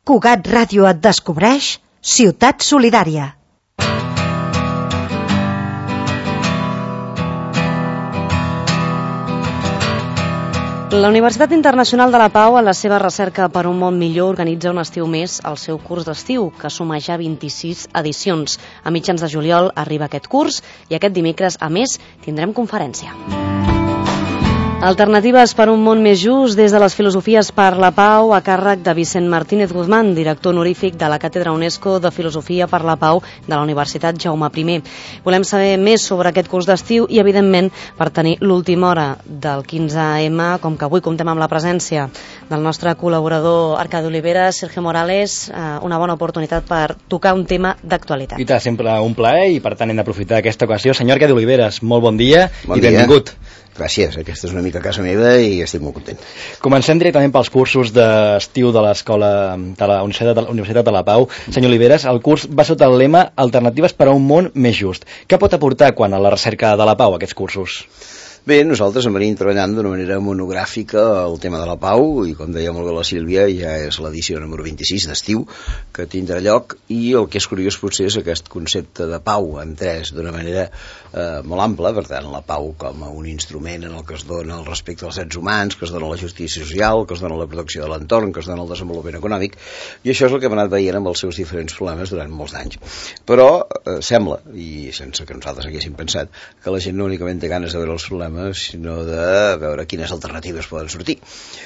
Cugat Ràdio et descobreix Ciutat Solidària. La Universitat Internacional de la Pau, en la seva recerca per un món millor, organitza un estiu més el seu curs d'estiu, que suma ja 26 edicions. A mitjans de juliol arriba aquest curs i aquest dimecres, a més, tindrem conferència. Alternatives per un món més just des de les filosofies per la pau a càrrec de Vicent Martínez Guzmán, director honorífic de la Càtedra UNESCO de Filosofia per la Pau de la Universitat Jaume I. Volem saber més sobre aquest curs d'estiu i, evidentment, per tenir l'última hora del 15M, com que avui comptem amb la presència del nostre col·laborador Arcadi Oliveres, Sergio Morales, una bona oportunitat per tocar un tema d'actualitat. I sempre un plaer i, per tant, hem d'aprofitar aquesta ocasió. Senyor Arcadi Oliveres, molt bon dia i benvingut. Gràcies, aquesta és una mica casa meva i estic molt content. Comencem directament pels cursos d'estiu de l'Escola de la Universitat de la Pau. Senyor Oliveres, el curs va sota el lema Alternatives per a un món més just. Què pot aportar quan a la recerca de la pau aquests cursos? Bé, nosaltres hem anat treballant d'una manera monogràfica el tema de la pau i, com deia molt bé la Sílvia, ja és l'edició número 26 d'estiu que tindrà lloc, i el que és curiós potser és aquest concepte de pau entès d'una manera molt ampla. Per tant, la pau com a un instrument en el que es dona el respecte als drets humans, que es dona la justícia social, que es dona la protecció de l'entorn, que es dona el desenvolupament econòmic, i això és el que hem anat veient amb els seus diferents problemes durant molts d'anys. Però sembla, i sense que nosaltres haguéssim pensat, que la gent no únicament té ganes de veure els problemes, sinó de veure quines alternatives poden sortir.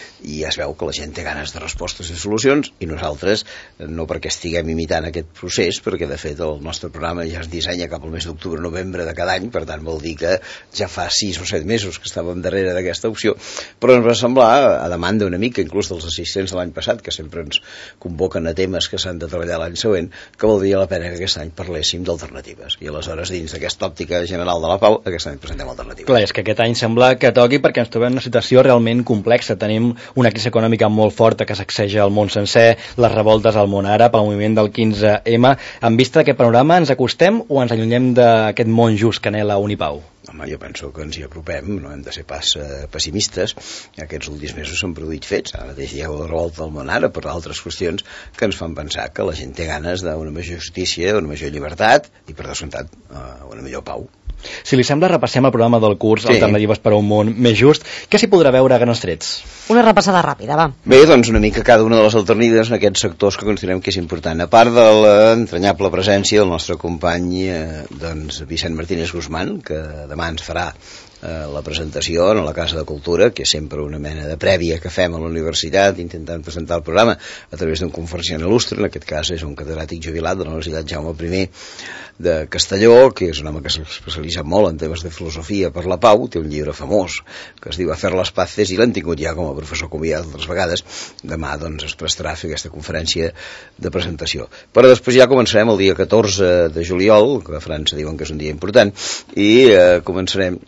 I ja es veu que la gent té ganes de respostes i solucions, i nosaltres, no perquè estiguem imitant aquest procés, perquè de fet el nostre programa ja es dissenya cap al mes d'octubre-novembre de cada any, per tant vol dir que ja fa 6 o 7 mesos que estàvem darrere d'aquesta opció, però ens va semblar, a demanda una mica inclús dels assistents de l'any passat, que sempre ens convoquen a temes que s'han de treballar l'any següent, que valdria la pena que aquest any parléssim d'alternatives. I aleshores, dins d'aquesta òptica general de la pau, aquest any presentem alternatives. Clar, és que aquest any sembla que toqui perquè ens trobem en una situació realment complexa. Tenim una crisi econòmica molt forta que sacseja el món sencer, les revoltes al món àrab, el moviment del 15M. En vista d'aquest panorama, ens acostem o ens allunyem d'aquest món just que anhela Unipau? Home, jo penso que ens hi apropem, no hem de ser pas pessimistes. Aquests últims mesos s'han produït fets, ara mateix dieu la revolta del món àrab, però altres qüestions que ens fan pensar que la gent té ganes d'una major justícia, una major llibertat i, per descomptat, una millor pau. Si li sembla, repassem el programa del curs Alternatives per a un món més just. Què s'hi podrà veure a grans trets? Una repassada ràpida, va. Bé, doncs una mica cada una de les alternatives en aquests sectors que considerem que és important. A part de l'entranyable presència del nostre company Vicent Martínez Guzmán, que demà ens farà la presentació en la Casa de Cultura, que és sempre una mena de prèvia que fem a la universitat intentant presentar el programa a través d'un conferenciant il·lustre. En aquest cas és un catedràtic jubilat de la Universitat Jaume I de Castelló, que és un home que s'especialitza molt en temes de filosofia per la pau. Té un llibre famós que es diu Hacer las paces i l'han tingut ja com a professor convidat altres vegades. Demà doncs es prestarà a fer aquesta conferència de presentació. Però després ja començarem el dia 14 de juliol, que a França diuen que és un dia important, i començarem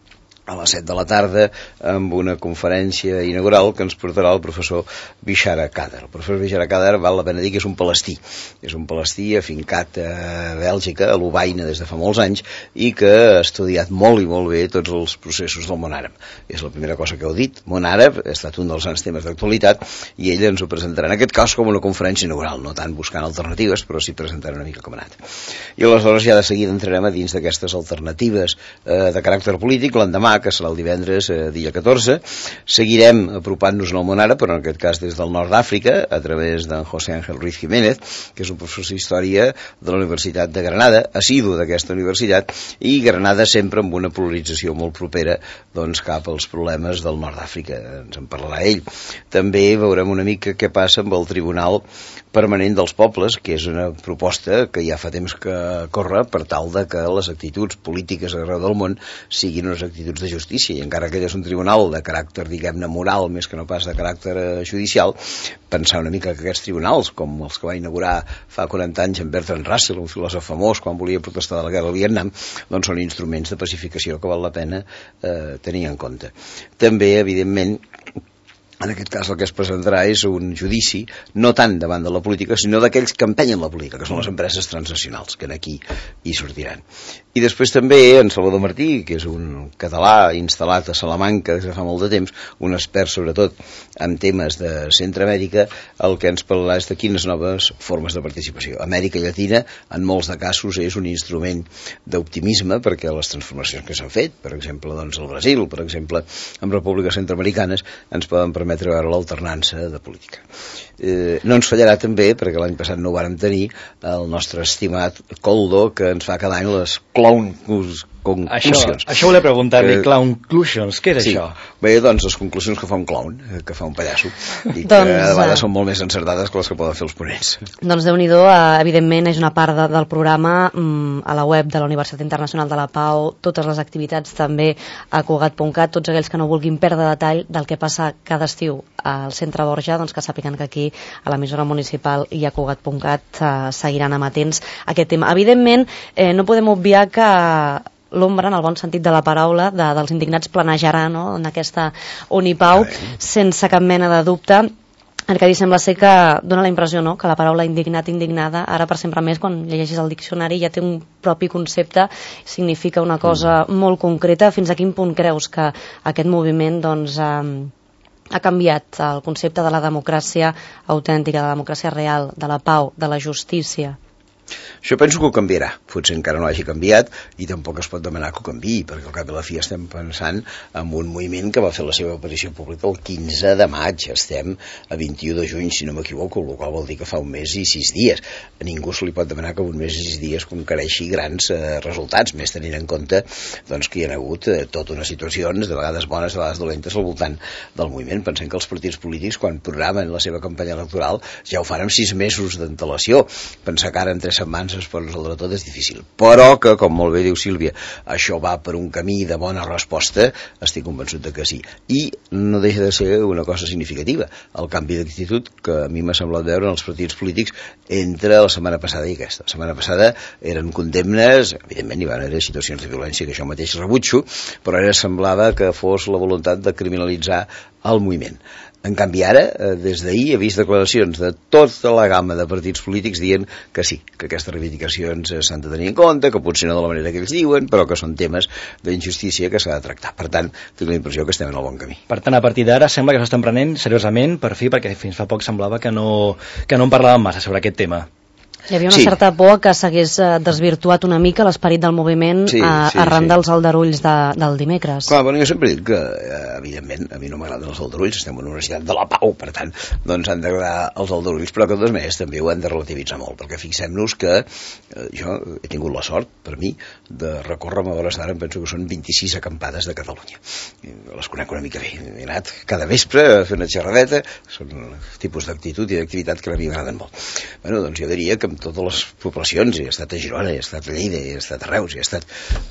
a les 7 de la tarda amb una conferència inaugural que ens portarà el professor Bishara Kader. El professor Bishara Kader val la pena dir que és un palestí. És un palestí afincat a Bèlgica, a Lovaina, des de fa molts anys, i que ha estudiat molt i molt bé tots els processos del món àrab. És la primera cosa que heu dit. Món àrab ha estat un dels grans temes d'actualitat i ell ens ho presentarà, en aquest cas, com una conferència inaugural, no tant buscant alternatives, però sí presentant una mica com ha anat. I aleshores ja de seguida entrarem a dins d'aquestes alternatives de caràcter polític. L'endemà, que serà el divendres, dia 14, seguirem apropant-nos al món àrab, però en aquest cas des del nord d'Àfrica, a través d'en José Ángel Ruiz Jiménez, que és un professor d'història de la Universitat de Granada, assidu d'aquesta universitat, i Granada sempre amb una polarització molt propera doncs, cap als problemes del nord d'Àfrica. Ens en parlarà ell. També veurem una mica què passa amb el Tribunal Permanent dels Pobles, que és una proposta que ja fa temps que corre per tal de que les actituds polítiques arreu del món siguin unes actituds de justícia, i encara que és un tribunal de caràcter, diguem-ne, moral, més que no pas de caràcter judicial, pensar una mica que aquests tribunals, com els que va inaugurar fa 40 anys en Bertrand Russell, un filòsof famós, quan volia protestar de la guerra al Vietnam, doncs són instruments de pacificació que val la pena tenir en compte. També, evidentment, En aquest cas el que es presentarà és un judici no tant davant de la política, sinó d'aquells que empenyen la política, que són les empreses transnacionals, que aquí hi sortiran. I després també en Salvador Martí, que és un català instal·lat a Salamanca des de fa molt de temps, un expert sobretot en temes de Centreamèrica, el que ens parlarà és de quines noves formes de participació. Amèrica Llatina, en molts de casos, és un instrument d'optimisme perquè les transformacions que s'han fet, per exemple, doncs al Brasil, per exemple, en repúbliques centreamericanes, ens poden permetre veure l'alternança de política. No ens fallarà també, perquè l'any passat no ho vàrem tenir, el nostre estimat Coldo, que ens fa cada any les clown conclusions. Això volia preguntar-li, clown conclusions, què és això? Bé, doncs les conclusions que fa un clown, que fa un pallasso, i que a vegades són molt més encertades que les que poden fer els ponents. Doncs Déu-n'hi-do, evidentment és una part del programa a la web de la Universitat Internacional de la Pau, totes les activitats també a Cugat.cat, tots aquells que no vulguin perdre detall del que passa cada estiu al Centre Borja, doncs que sàpiguen que aquí a l'emissora municipal i a Cugat.cat seguiran amatents a aquest tema. Evidentment, no podem obviar que l'ombra, en el bon sentit de la paraula, dels indignats planejarà, no?, en aquesta Unipau, sense cap mena de dubte. El que sembla ser que dona la impressió, no?, que la paraula indignat, indignada, ara per sempre més, quan llegeixis el diccionari ja té un propi concepte, significa una cosa molt concreta. Fins a quin punt creus que aquest moviment, doncs, ha canviat el concepte de la democràcia autèntica, de la democràcia real, de la pau, de la justícia? Jo penso que ho canviarà, potser encara no hagi canviat i tampoc es pot demanar que ho canviï, perquè al cap i a la fi estem pensant en un moviment que va fer la seva aparició pública el 15 de maig, estem a 21 de juny si no m'equivoco, el qual vol dir que fa un mes i 6 dies. A ningú se li pot demanar que un mes i 6 dies conquereixi grans resultats, més tenint en compte doncs, que hi ha hagut tota una situacions, de vegades bones, de vegades dolentes al voltant del moviment. Pensem que els partits polítics, quan programen la seva campanya electoral, ja ho fan amb 6 mesos d'antelació. Pensar que ara en 3 setmanes es pot resoldre tot és difícil, però que, com molt bé diu Sílvia, això va per un camí de bona resposta, estic convençut de que sí. I no deixa de ser una cosa significativa, el canvi d'actitud que a mi m'ha semblat veure en els partits polítics entre la setmana passada i aquesta. La setmana passada eren condemnes, evidentment hi van haver situacions de violència que jo mateix rebutjo, però ara semblava que fos la voluntat de criminalitzar el moviment. En canvi ara, des d'ahir, he vist declaracions de tota la gamma de partits polítics dient que sí, que aquestes reivindicacions s'han de tenir en compte, que potser no de la manera que ells diuen, però que són temes d'injustícia que s'ha de tractar. Per tant, tinc la impressió que estem en el bon camí. Per tant, a partir d'ara sembla que s'estan prenent seriosament, per fi, perquè fins fa poc semblava que no en parlàvem massa sobre aquest tema. Hi havia una certa por que s'hagués desvirtuat una mica l'esperit del moviment arran dels aldarulls del dimecres. Clar, bueno, jo sempre he dit que, evidentment, a mi no m'agraden els aldarulls, estem a una universitat de la Pau, per tant, doncs han d'agradar els aldarulls, però que de totes maneres també ho han de relativitzar molt, perquè fixem-nos que jo he tingut la sort, per mi, de recórrer a hores d'ara, em penso que són 26 acampades de Catalunya. Les conec una mica bé. He anat cada vespre a fer una xerradeta, són tipus d'actitud i d'activitat que a mi m'agraden molt. Bueno, doncs jo diria que totes les poblacions, he estat a Girona, he estat a Lleida, he estat a Reus, he estat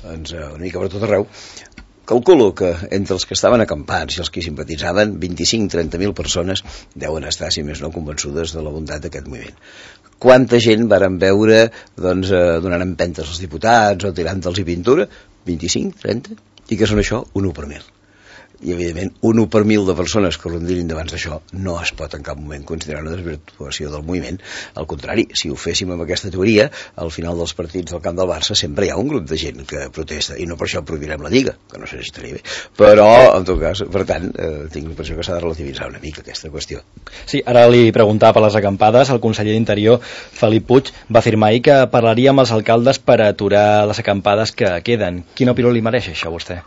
una mica per tot arreu, calculo que entre els que estaven acampats i els que hi simpatitzaven, 25-30.000 persones deuen estar, si més no, convençudes de la bondat d'aquest moviment. Quanta gent varen veure doncs, donant empentes als diputats o tirant-los i pintura? 25, 30? I què són això? Un 1 per 1.000. I evidentment un 1 per 1.000 de persones que rondinin davant d'això no es pot en cap moment considerar una desvirtuació del moviment. Al contrari, si ho féssim amb aquesta teoria, al final dels partits del camp del Barça sempre hi ha un grup de gent que protesta, i no per això prohibirem la Lliga, que no sé si estaria bé, però en tot cas, per tant, tinc l'impressió que s'ha de relativitzar una mica aquesta qüestió. Sí, ara li preguntava per les acampades, el conseller d'Interior Felip Puig va afirmar ahir que parlaria amb els alcaldes per aturar les acampades que queden. Quina opinió li mereix això a vostè?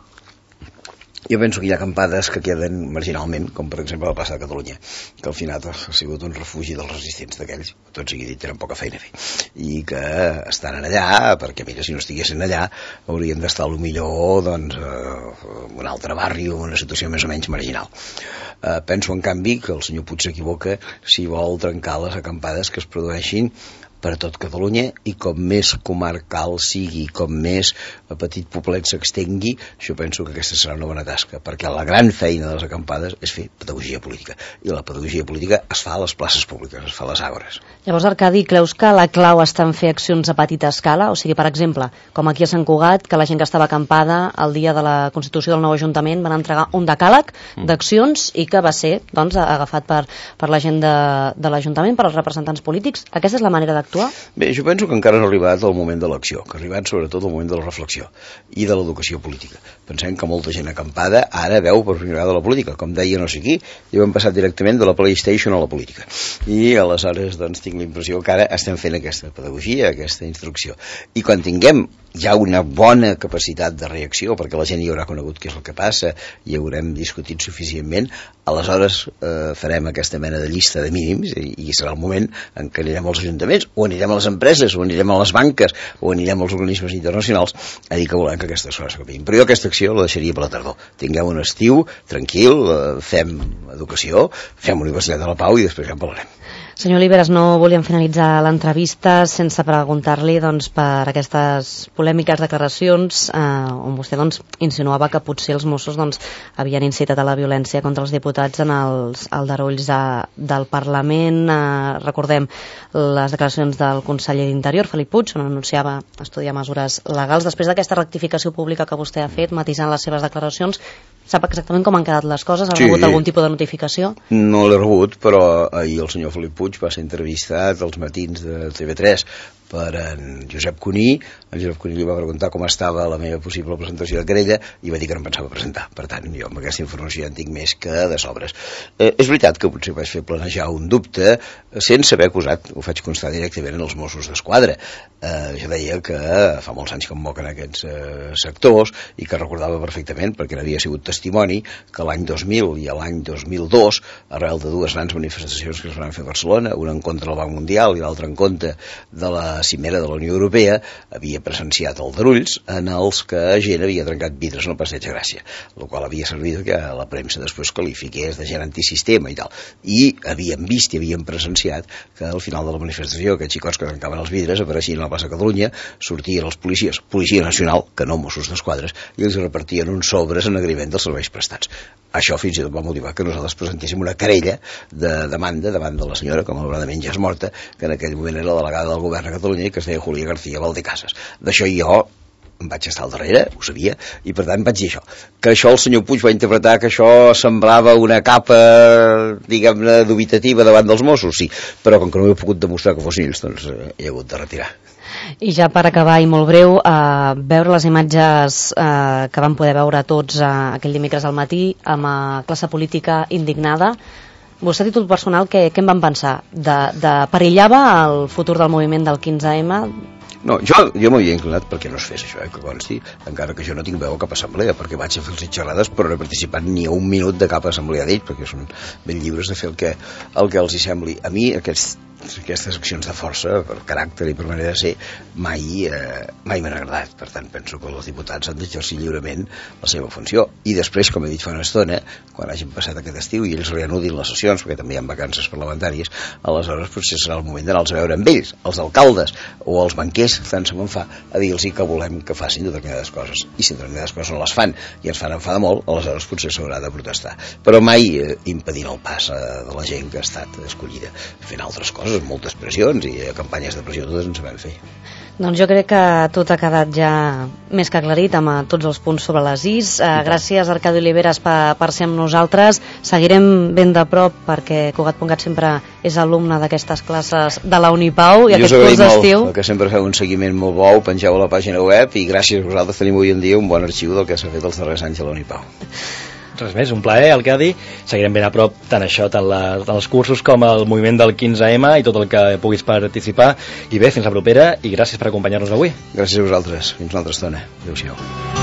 Jo penso que hi ha acampades que queden marginalment, com per exemple la plaça de Catalunya, que al final ha sigut un refugi dels resistents d'aquells, tot sigui dit, tenen poca feina a fer, i que estan allà, perquè mira, si no estiguessin allà, haurien d'estar millor doncs, en un altre barri o en una situació més o menys marginal. Penso, en canvi, que el senyor Puig s'equivoca si vol trencar les acampades que es produeixin per tot Catalunya, i com més comarcal sigui, com més a petit poblet s'extengui, jo penso que aquesta serà una bona tasca, perquè la gran feina de les acampades és fer pedagogia política, i la pedagogia política es fa a les places públiques, es fa a les àgores. Llavors, Arcadi, creus que la clau està en fer accions a petita escala? O sigui, per exemple, com aquí a Sant Cugat, que la gent que estava acampada el dia de la constitució del nou Ajuntament van entregar un decàleg d'accions i que va ser doncs, agafat per la gent de l'Ajuntament, per als representants polítics. Aquesta és la manera d'actuar? Bé, jo penso que encara no ha arribat el moment de l'acció, que ha arribat sobretot el moment de la reflexió i de l'educació política. Pensem que molta gent acampada ara veu per primera vegada la política, com deia no sé qui, i ho hem passat directament de la PlayStation a la política. I aleshores doncs, tinc la impressió que ara estem fent aquesta pedagogia, aquesta instrucció. I quan tinguem ja una bona capacitat de reacció, perquè la gent hi haurà conegut què és el que passa i haurem discutit suficientment, aleshores farem aquesta mena de llista de mínims i serà el moment en què anirem als ajuntaments, o anirem a les empreses, o anirem a les banques, o anirem als organismes internacionals a dir que volem que aquestes coses canviïn. Però jo aquesta acció la deixaria per la tardor. Tinguem un estiu tranquil, fem educació, fem Universitat de la Pau i després ja en parlarem. Senyor Oliveras, no volíem finalitzar l'entrevista sense preguntar-li doncs, per aquestes polèmiques declaracions on vostè doncs, insinuava que potser els Mossos doncs, havien incitat a la violència contra els diputats en els aldarulls del Parlament. Recordem les declaracions del conseller d'Interior, Felip Puig, on anunciava estudiar mesures legals. Després d'aquesta rectificació pública que vostè ha fet, matisant les seves declaracions, sap exactament com han quedat les coses? Ha rebut algun tipus de notificació? No l'he rebut, però ahir el senyor Felip Puig va ser entrevistat als matins de TV3 per en Josep Cuní. En Josep Cuní li va preguntar com estava la meva possible presentació de querella i va dir que no em pensava presentar. Per tant, jo amb aquesta informació ja en tinc més que de sobres. És veritat que potser vaig fer planejar un dubte sense haver acusat, ho faig constar directament en els Mossos d'Esquadra. Jo deia que fa molts anys que em moquen aquests sectors i que recordava perfectament, perquè n'havia sigut testimoni, que l'any 2000 i l'any 2002, arrel de dues grans manifestacions que es van fer a Barcelona, una en contra del Banc Mundial i l'altra en contra de la cimera de la Unió Europea, havia presenciat aldarulls en els que gent havia trencat vidres en el Passeig de Gràcia, el qual havia servit que la premsa després qualifiqués de gent antisistema i tal. I havíem vist i havíem presenciat que al final de la manifestació aquests xicots que trencaven els vidres apareixien a la plaça Catalunya, sortien els policies, Policia Nacional, que no Mossos d'Esquadra, i els repartien uns sobres en agraïment dels serveis prestats. Això fins i tot va motivar que nosaltres presentéssim una querella de demanda davant de la senyora, que malauradament ja és morta, que en aquell moment era la delegada del govern a Catalunya i que es deia Julia García Valdecasas. D'això jo em vaig estar al darrere, ho sabia, i per tant vaig dir això. Que això el senyor Puig va interpretar que això semblava una capa, diguem-ne, dubitativa davant dels Mossos, sí, però com que no he pogut demostrar que fossin ells, doncs he hagut de retirar. I ja per acabar, i molt breu, veure les imatges que vam poder veure tots aquell dimecres al matí amb classe política indignada, vostè a títol personal, què en van pensar? Perillava el futur del moviment del 15M? No, jo m'havia inclinat perquè no es fes això, que consti, encara que jo no tinc veu a cap assemblea, perquè vaig a fer els xerrades, però no he participat ni un minut de cap assemblea d'ells, perquè són ben lliures de fer el que els hi sembli. A mi aquestes accions de força, per caràcter i per manera de ser, mai m'han agradat. Per tant, penso que els diputats han d'exercir lliurement la seva funció. I després, com he dit fa una estona, quan hagin passat aquest estiu i ells reanudin les sessions, perquè també hi ha vacances parlamentàries, aleshores potser serà el moment d'anar-los a veure amb ells, els alcaldes o els banquers, tant se me'n fa, a dir-los que volem que facin determinades coses. I si determinades coses no les fan i ens fan enfadar molt, aleshores potser s'haurà de protestar. Però mai impedint el pas de la gent que ha estat escollida fent altres coses, moltes pressions i campanyes de pressió totes ens vam fer. Doncs jo crec que tot ha quedat ja més que aclarit amb tots els punts sobre les is. Gràcies, Arcadi Oliveras, per ser amb nosaltres. Seguirem ben de prop perquè Cugat.cat sempre és alumne d'aquestes classes de la Unipau i aquest curs d'estiu. Que sempre feu un seguiment molt bo, pengeu a la pàgina web i gràcies a vosaltres tenim avui en dia un bon arxiu del que s'ha fet els darrers anys a la Unipau. Res més, un plaer, Arcadi. Seguirem ben a prop tant això, tant els cursos com el moviment del 15M i tot el que puguis participar. I bé, fins la propera i gràcies per acompanyar-nos avui. Gràcies a vosaltres. Fins una altra estona. Adéu-siau.